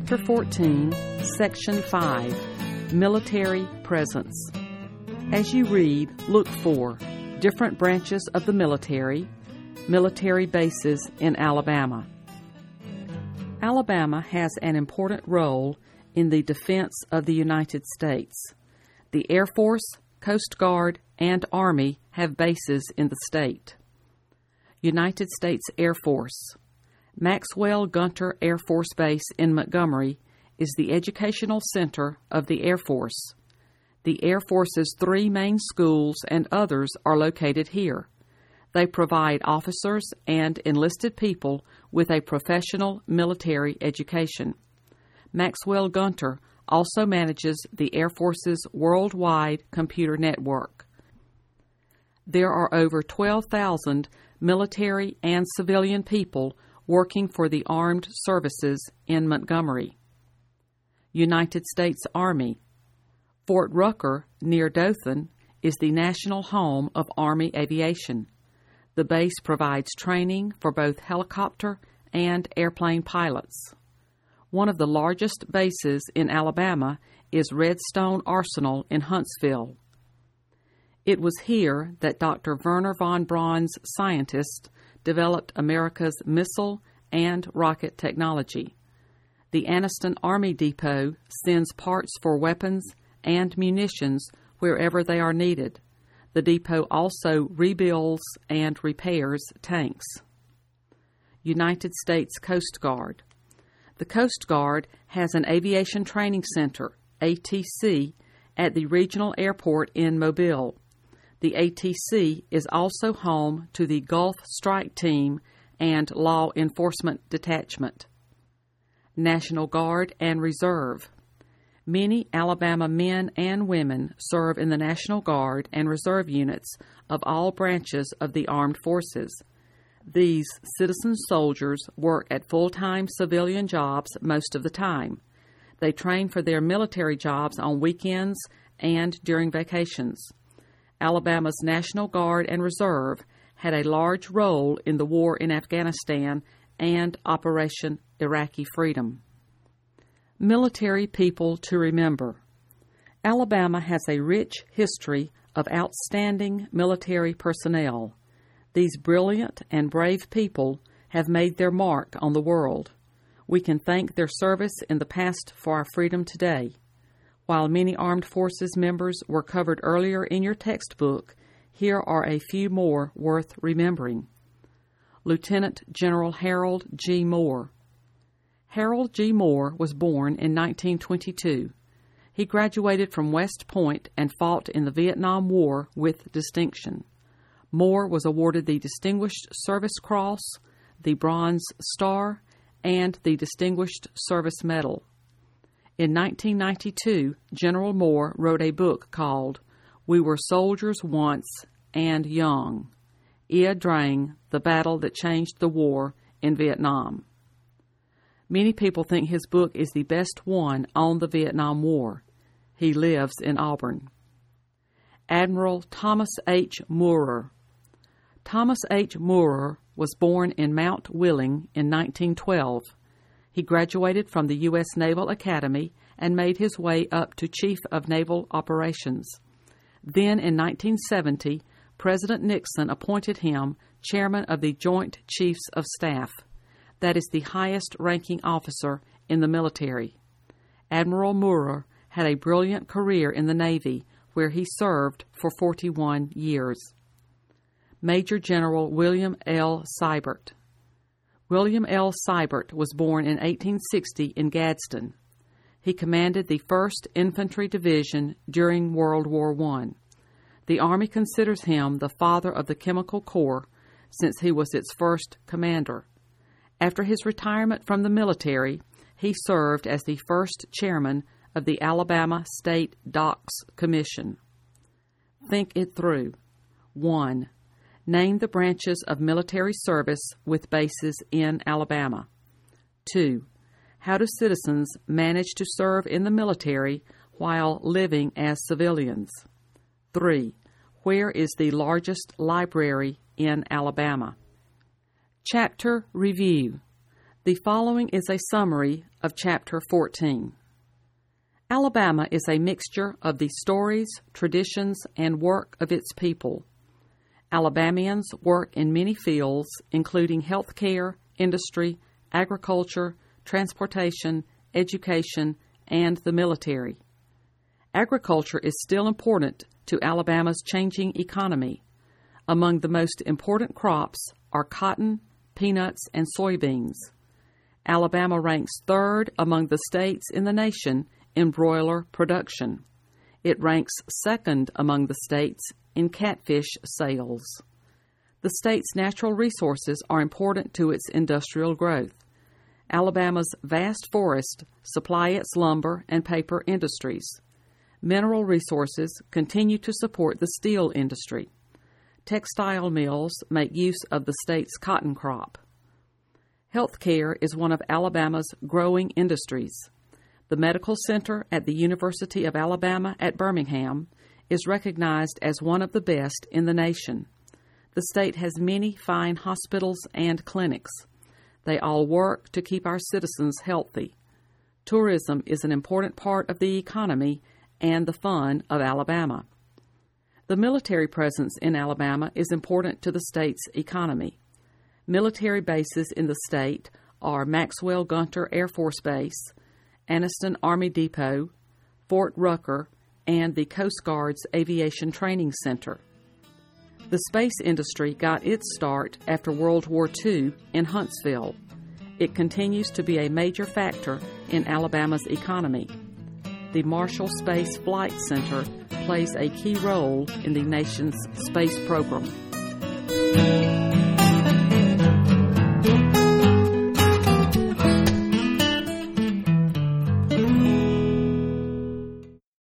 Chapter 14, Section 5, Military Presence. As you read, look for different branches of the military bases in Alabama. Alabama has an important role in the defense of the United States. The Air Force, Coast Guard, and Army have bases in the state. United States Air Force. Maxwell Gunter Air Force Base in Montgomery is the educational center of the Air Force. The Air Force's 3 main schools and others are located here. They provide officers and enlisted people with a professional military education. Maxwell Gunter also manages the Air Force's worldwide computer network. There are over 12,000 military and civilian people working for the armed services in Montgomery. United States Army. Fort Rucker, near Dothan, is the national home of Army aviation. The base provides training for both helicopter and airplane pilots. One of the largest bases in Alabama is Redstone Arsenal in Huntsville. It was here that Dr. Wernher von Braun's scientists developed America's missile and rocket technology. The Anniston Army Depot sends parts for weapons and munitions wherever they are needed. The depot also rebuilds and repairs tanks. United States Coast Guard. The Coast Guard has an aviation training center, ATC, at the regional airport in Mobile. The ATC is also home to the Gulf Strike Team and Law Enforcement Detachment. National Guard and Reserve. Many Alabama men and women serve in the National Guard and Reserve units of all branches of the armed forces. These citizen soldiers work at full-time civilian jobs most of the time. They train for their military jobs on weekends and during vacations. Alabama's National Guard and Reserve had a large role in the war in Afghanistan and Operation Iraqi Freedom. Military people to remember. Alabama has a rich history of outstanding military personnel. These brilliant and brave people have made their mark on the world. We can thank their service in the past for our freedom today. While many armed forces members were covered earlier in your textbook, here are a few more worth remembering. Lieutenant General Harold G. Moore. Harold G. Moore was born in 1922. He graduated from West Point and fought in the Vietnam War with distinction. Moore was awarded the Distinguished Service Cross, the Bronze Star, and the Distinguished Service Medal. In 1992, General Moore wrote a book called We Were Soldiers Once and Young, Ia Drang, the Battle That Changed the War in Vietnam. Many people think his book is the best one on the Vietnam War. He lives in Auburn. Admiral Thomas H. Moorer. Thomas H. Moorer was born in Mount Willing in 1912. He graduated from the U.S. Naval Academy and made his way up to Chief of Naval Operations. Then in 1970, President Nixon appointed him Chairman of the Joint Chiefs of Staff. That is the highest-ranking officer in the military. Admiral Moorer had a brilliant career in the Navy, where he served for 41 years. Major General William L. Sibert. William L. Sibert was born in 1860 in Gadsden. He commanded the 1st Infantry Division during World War I. The Army considers him the father of the Chemical Corps since he was its first commander. After his retirement from the military, he served as the first chairman of the Alabama State Docks Commission. Think it through. 1. Name the branches of military service with bases in Alabama. 2. How do citizens manage to serve in the military while living as civilians? 3. Where is the largest library in Alabama? Chapter Review. The following is a summary of Chapter 14. Alabama is a mixture of the stories, traditions, and work of its people. Alabamians work in many fields, including healthcare, industry, agriculture, transportation, education, and the military. Agriculture is still important to Alabama's changing economy. Among the most important crops are cotton, peanuts, and soybeans. Alabama ranks third among the states in the nation in broiler production. It ranks second among the states in catfish sales. The state's natural resources are important to its industrial growth. Alabama's vast forests supply its lumber and paper industries. Mineral resources continue to support the steel industry. Textile mills make use of the state's cotton crop. Healthcare is one of Alabama's growing industries. The Medical Center at the University of Alabama at Birmingham is recognized as one of the best in the nation. The state has many fine hospitals and clinics. They all work to keep our citizens healthy. Tourism is an important part of the economy and the fun of Alabama. The military presence in Alabama is important to the state's economy. Military bases in the state are Maxwell Gunter Air Force Base, Anniston Army Depot, Fort Rucker, and the Coast Guard's Aviation Training Center. The space industry got its start after World War II in Huntsville. It continues to be a major factor in Alabama's economy. The Marshall Space Flight Center plays a key role in the nation's space program.